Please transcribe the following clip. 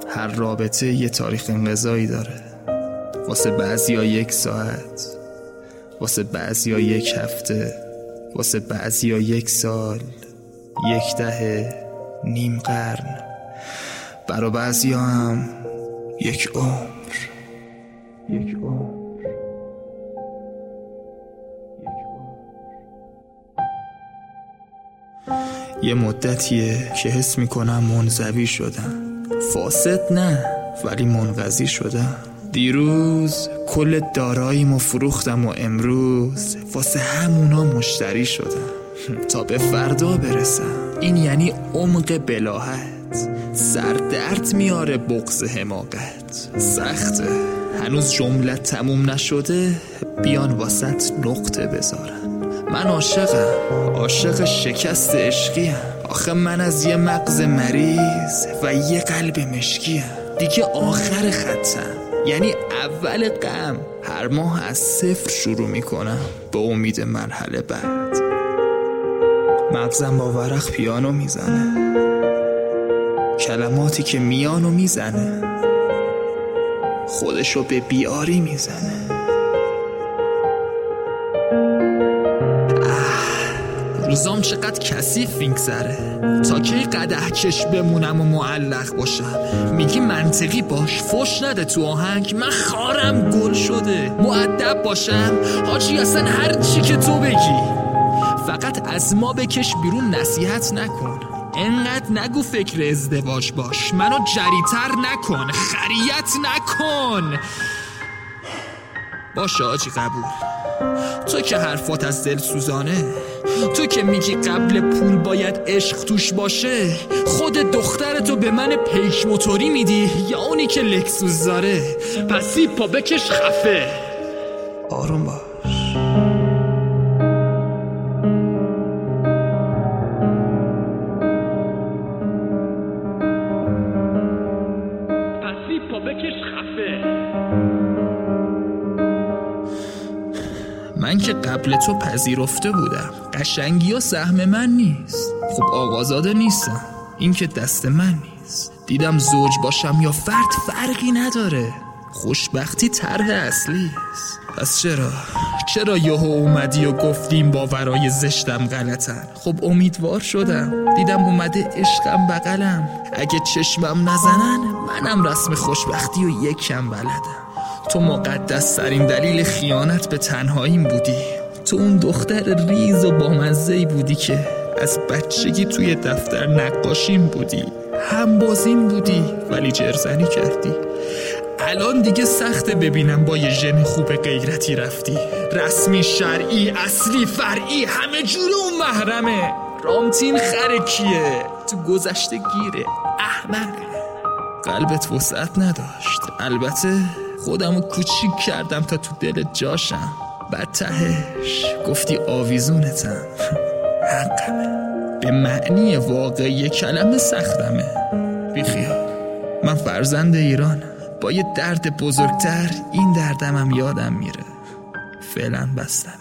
هر رابطه یه تاریخ انقضایی داره. واسه بعضیا 1 ساعت، واسه بعضیا 1 هفته، واسه بعضیا 1 سال، 1 دهه، نیم قرن، برا بعضیا هم 1 عمر. یه مدتیه که حس میکنم منزوی شدم. فاسد نه، ولی منقضی شدم. دیروز کل داراییمو فروختم و امروز واسه همونا مشتری شدم تا به فردا برسم. این یعنی عمق بلاهت، سردرد میاره بغض حماقت. سخته، هنوز جمله تموم نشده بیان واسط نقطه بذارن. من عاشق شکست عشقیم. آخه من از یه مغز مریض و یه قلب مشکیم. دیگه آخر خطم، یعنی اول غم. هر ماه از 0 شروع میکنم به امید مرحله بعد. مغزم با ورق پیانو میزنه، کلماتی که میانو میزنه خودشو به بیاری میزنه. روزام چقدر کثیف میگذره. تا کی قدح کش بمونم و معلق باشم؟ میگی منطقی باش، فوش نده تو آهنگ. من خارم گل شده، مؤدب باشم حاجی. اصلا هر چی که تو بگی، فقط از ما بکش بیرون، نصیحت نکن. انقدر نگو فکر ازدواج باش، منو جریتر نکن، خریت نکن. باشه حاجی، قبول. تو که حرفات از دل سوزانه، تو که میگی قبل پول باید عشق توش باشه، خود دخترتو به من پیک موتوری میدی یا اونی که لکسوس داره؟ پسی پا بکش خفه. آروم باش. پسی پا بکش خفه. من که قبل تو پذیرفته بودم قشنگی و سهم من نیست. خب آقازاده نیستم، این که دست من نیست. دیدم زوج باشم یا فرد فرقی نداره، خوشبختی طرح اصلی است. پس چرا یهو اومدی و گفتیم باورای زشتم غلطن؟ خب امیدوار شدم، دیدم اومده عشقم بغلم. اگه چشمم نزنن منم رسم خوشبختی و یکم بلدم. تو مقدس ترین دلیل خیانت به تنهاییم بودی. تو اون دختر ریز و بامزه‌ای بودی که از بچگی توی دفتر نقاشیم بودی، هم بازیم بودی ولی جرزنی کردی. الان دیگه سخته ببینم با یه ژن خوب غیرتی رفتی. رسمی، شرعی، اصلی، فرعی، همه جور اون محرمه. رامتین خره کیه؟ تو گذشته گیره، احمقه. قلبت وسعت نداشت. البته خودمو کوچیک کردم تا تو دل جاشم. بعد تهش گفتی آویزونتم. حقمه، به معنی واقعی کلمه سختمه. بیخیال، من فرزند ایرانم. با یه درد بزرگتر این دردمم یادم میره. فعلا بستم.